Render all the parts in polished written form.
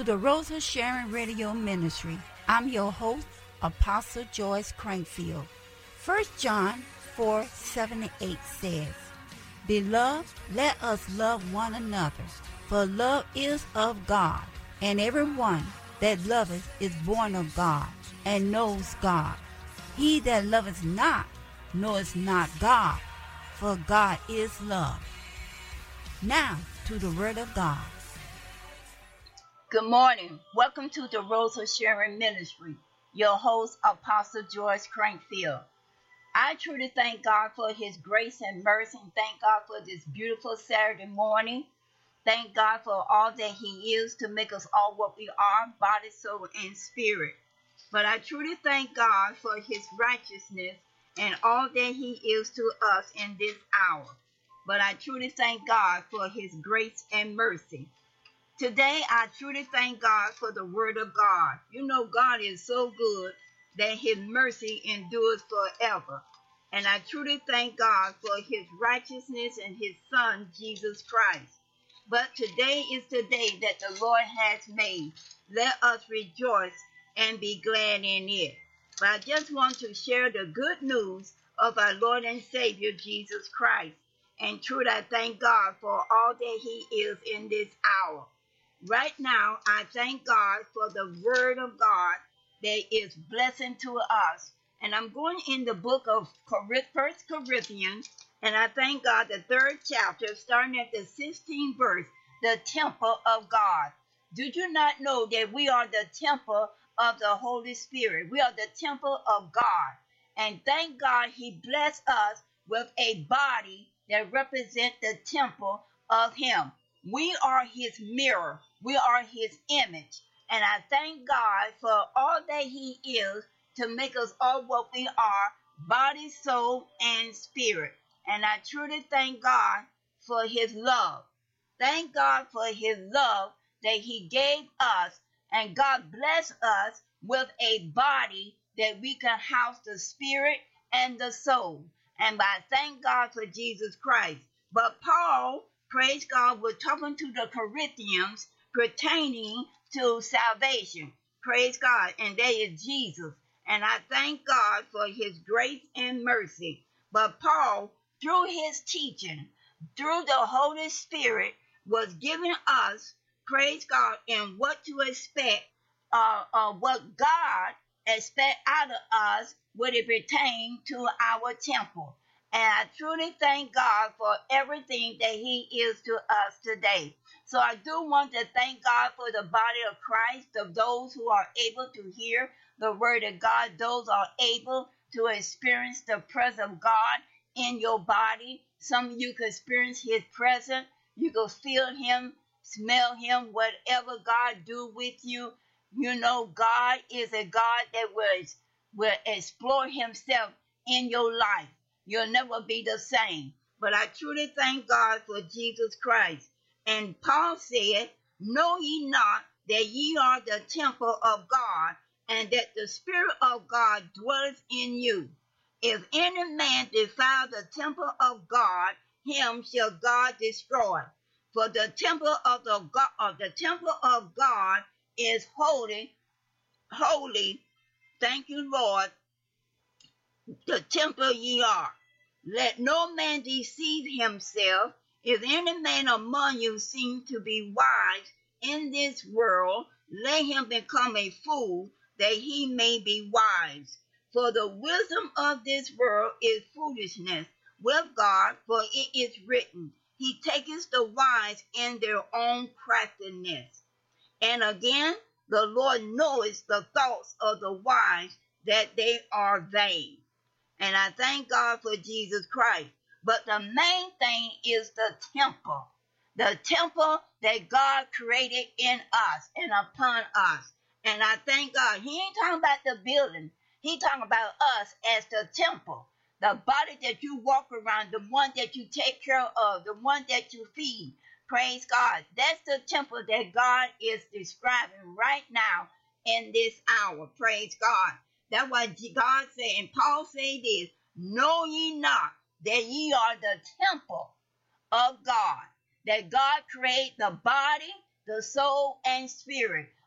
to the Rosa Sharon Radio Ministry. I'm your host, Apostle Joyce Crankfield. 1 John 4:7-8 says, Beloved, let us love one another, for love is of God, and everyone that loveth is born of God, and knows God. He that loveth not knoweth not God, for God is love. Now to the Word of God. Good morning. Welcome to the Rosa Sharon Ministry. Your host, Apostle Joyce Crankfield. I truly thank God for His grace and mercy, and thank God for this beautiful Saturday morning. Thank God for all that He is to make us all what we are, body, soul, and spirit. But I truly thank God for His righteousness and all that He is to us in this hour. But I truly thank God for His grace and mercy. Today, I truly thank God for the Word of God. You know, God is so good that His mercy endures forever. And I truly thank God for His righteousness and His Son, Jesus Christ. But today is the day that the Lord has made. Let us rejoice and be glad in it. But I just want to share the good news of our Lord and Savior, Jesus Christ. And truly, I thank God for all that He is in this hour. Right now, I thank God for the Word of God that is blessing to us. And I'm going in the book of 1 Corinthians, and I thank God the 3rd chapter, starting at the 16th verse, the temple of God. Did you not know that we are the temple of the Holy Spirit? We are the temple of God. And thank God He blessed us with a body that represents the temple of Him. We are His mirror. We are His image. And I thank God for all that He is to make us all what we are, body, soul, and spirit. And I truly thank God for His love. Thank God for His love that He gave us. And God bless us with a body that we can house the spirit and the soul. And I thank God for Jesus Christ. But Paul, praise God, was talking to the Corinthians pertaining to salvation. Praise God. And that is Jesus. And I thank God for His grace and mercy. But Paul, through his teaching, through the Holy Spirit, was giving us, praise God, and what to expect, what God expects out of us when it pertains to our temple. And I truly thank God for everything that He is to us today. So I do want to thank God for the body of Christ, of those who are able to hear the Word of God, those are able to experience the presence of God in your body. Some of you can experience His presence. You can feel Him, smell Him, whatever God do with you. You know, God is a God that will explore Himself in your life. You'll never be the same. But I truly thank God for Jesus Christ. And Paul said, Know ye not that ye are the temple of God, and that the Spirit of God dwelleth in you? If any man defile the temple of God, him shall God destroy. For the temple of God is holy, holy. Thank you, Lord. The temple ye are. Let no man deceive himself. If any man among you seem to be wise in this world, let him become a fool, that he may be wise. For the wisdom of this world is foolishness with God, for it is written, He taketh the wise in their own craftiness. And again, the Lord knoweth the thoughts of the wise, that they are vain. And I thank God for Jesus Christ. But the main thing is the temple that God created in us and upon us. And I thank God. He ain't talking about the building. He talking about us as the temple. The body that you walk around, the one that you take care of, the one that you feed. Praise God. That's the temple that God is describing right now in this hour. Praise God. That's why God said, and Paul said this, Know ye not that ye are the temple of God, that God created the body, the soul, and spirit.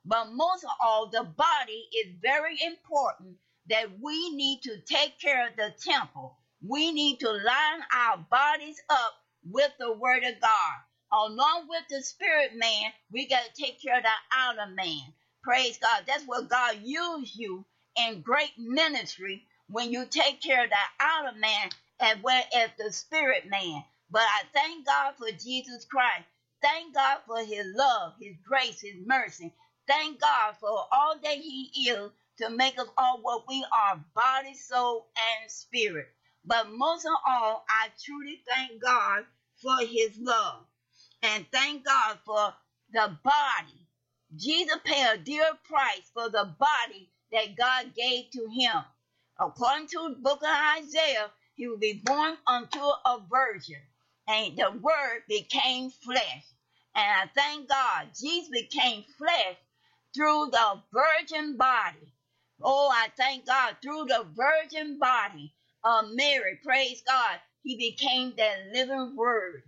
But most of all, the body is very important that we need to take care of the temple. We need to line our bodies up with the word of God. Along with the spirit man, we got to take care of the outer man. Praise God. That's what God used you in great ministry when you take care of the outer man as well as the spirit man. But I thank God for Jesus Christ. Thank God for his love, his grace, his mercy. Thank God for all that he is to make us all what we are, body, soul, and spirit. But most of all, I truly thank God for his love. And thank God for the body. Jesus paid a dear price for the body that God gave to him. According to the book of Isaiah, he will be born unto a virgin. And the word became flesh. And I thank God, Jesus became flesh through the virgin body. Oh, I thank God, through the virgin body of Mary, praise God, he became that living word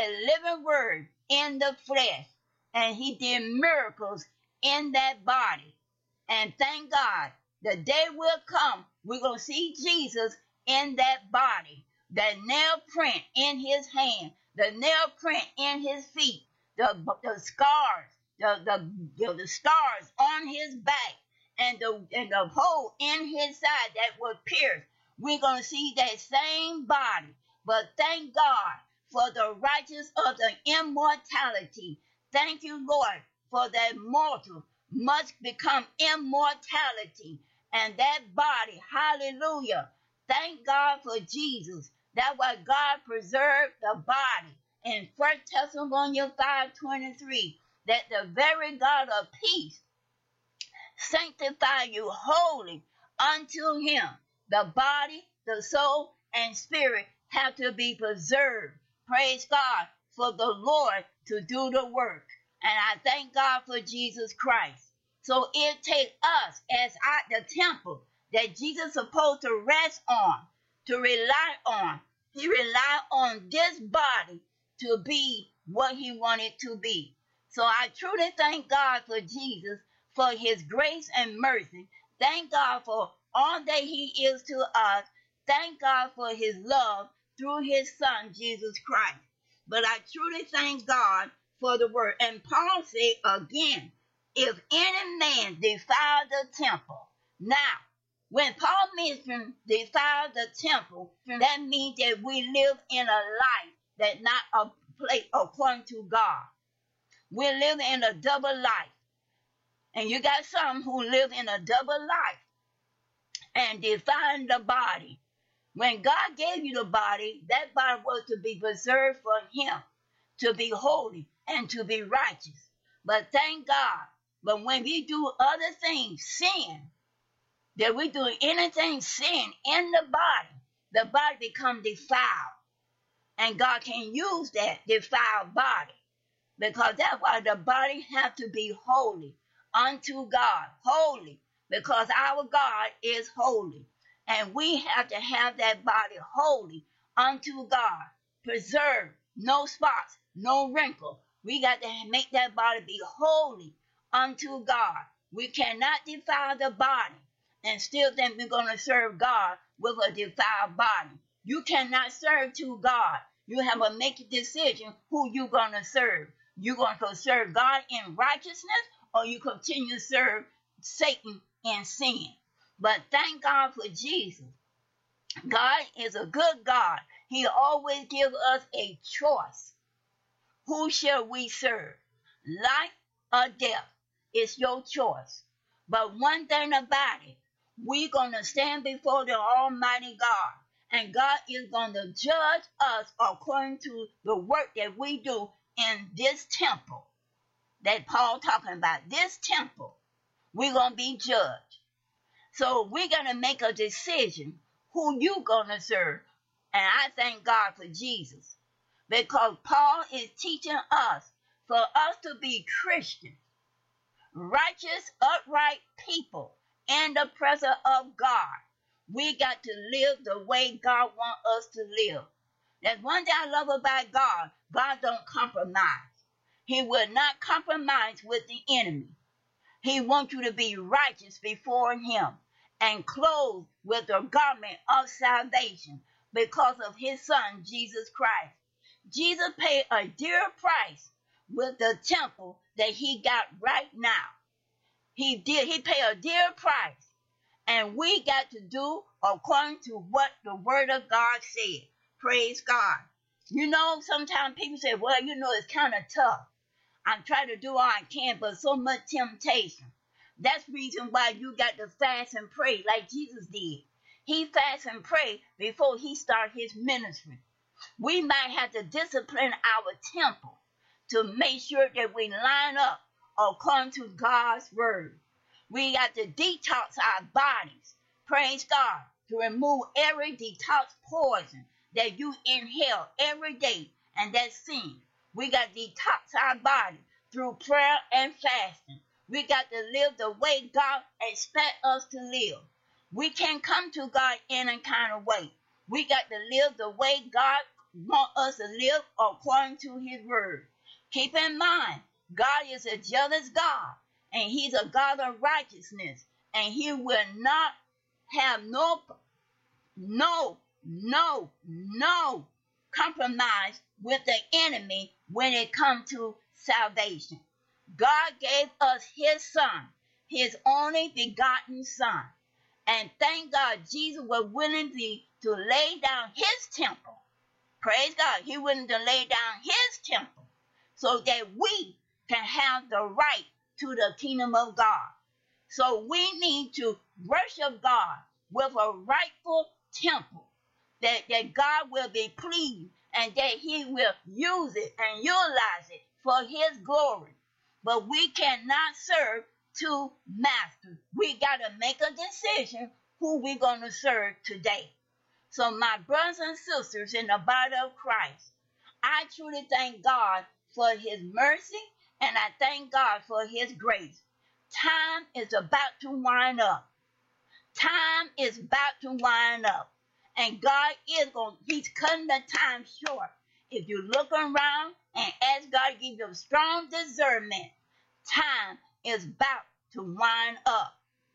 in the flesh. And he did miracles in that body. And thank God, the day will come, we're going to see Jesus in that body. The nail print in his hand, the nail print in his feet, the scars, the stars on his back, and the hole in his side that was pierced. We're going to see that same body. But thank God for the righteous of the immortality. Thank you, Lord, for that mortal must become immortality. And that body, hallelujah. Thank God for Jesus. That's why God preserved the body. In 1 Thessalonians 5:23, that the very God of peace sanctify you wholly unto him. The body, the soul, and spirit have to be preserved. Praise God for the Lord to do the work. And I thank God for Jesus Christ. So it takes us as the temple that Jesus is supposed to rest on, to rely on. He relied on this body to be what he wanted to be. So I truly thank God for Jesus, for his grace and mercy. Thank God for all that he is to us. Thank God for his love through his son, Jesus Christ. But I truly thank God for the word. And Paul said again, if any man defile the temple. Now, when Paul mentioned defile the temple, that means that we live in a life that not a place according to God. We live in a double life. And you got some who live in a double life and define the body. When God gave you the body, that body was to be preserved for him, to be holy and to be righteous. But thank God, but when we do other things, sin, that we do anything sin in the body become defiled. And God can use that defiled body. Because that's why the body have to be holy unto God. Holy. Because our God is holy. And we have to have that body holy unto God. Preserved. No spots. No wrinkle. We got to make that body be holy unto God. We cannot defile the body and still think we're going to serve God with a defiled body. You cannot serve to God. You have to make a decision who you're going to serve. You going to serve God in righteousness, or you continue to serve Satan in sin. But thank God for Jesus. God is a good God. He always gives us a choice. Who shall we serve? Life or death? It's your choice. But one thing about it, we're going to stand before the Almighty God. And God is going to judge us according to the work that we do in this temple that Paul talking about. This temple, we're going to be judged. So we're going to make a decision who you going to serve. And I thank God for Jesus. Because Paul is teaching us for us to be Christians, righteous, upright people in the presence of God. We got to live the way God wants us to live. That's one thing I love about God. God don't compromise. He will not compromise with the enemy. He wants you to be righteous before him and clothed with the garment of salvation because of his son, Jesus Christ. Jesus paid a dear price with the temple that he got right now. He did. He paid a dear price. And we got to do according to what the word of God said. Praise God. Sometimes people say, well, it's kind of tough. I'm trying to do all I can, but so much temptation. That's the reason why you got to fast and pray like Jesus did. He fasted and prayed before he started his ministry. We might have to discipline our temple to make sure that we line up according to God's word. We got to detox our bodies, praise God, to remove every detox poison that you inhale every day, and that's sin. We got to detox our body through prayer and fasting. We got to live the way God expects us to live. We can't come to God any kind of way. We got to live the way God wants us to live according to his word. Keep in mind, God is a jealous God, and he's a God of righteousness, and he will not have no compromise with the enemy when it comes to salvation. God gave us his son, his only begotten son. And thank God Jesus was willing to lay down his temple. Praise God. He willing to lay down his temple so that we can have the right to the kingdom of God. So we need to worship God with a rightful temple that God will be pleased and that he will use it and utilize it for his glory. But we cannot serve two masters. We got to make a decision who we're going to serve today. So my brothers and sisters in the body of Christ, I truly thank God for his mercy, and I thank God for his grace. Time is about to wind up. Time is about to wind up. And God he's cutting the time short. If you look around and ask God to give you strong discernment, time is about to wind up.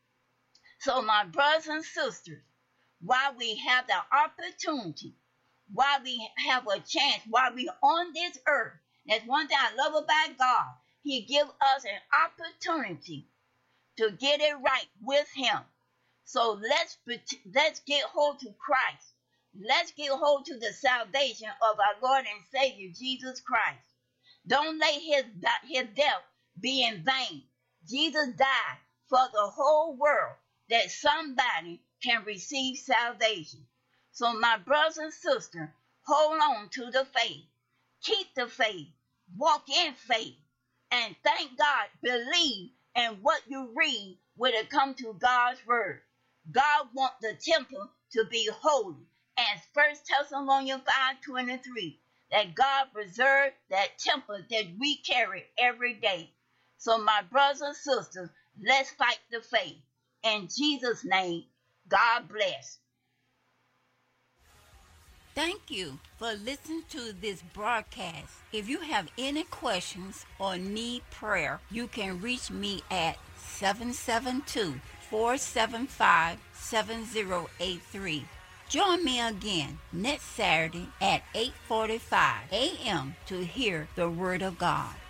So my brothers and sisters, while we have the opportunity, while we have a chance, while we're on this earth, that's one thing I love about God. He gives us an opportunity to get it right with him. So let's get hold to Christ. Let's get hold to the salvation of our Lord and Savior, Jesus Christ. Don't let his death be in vain. Jesus died for the whole world that somebody can receive salvation. So my brothers and sisters, hold on to the faith. Keep the faith. Walk in faith. And thank God, believe in what you read when it comes to God's word. God wants the temple to be holy. As 1 Thessalonians 5:23, that God preserved that temple that we carry every day. So my brothers and sisters, let's fight the faith. In Jesus' name, God bless. Thank you for listening to this broadcast. If you have any questions or need prayer, you can reach me at 772-475-7083. Join me again next Saturday at 8:45 a.m. to hear the Word of God.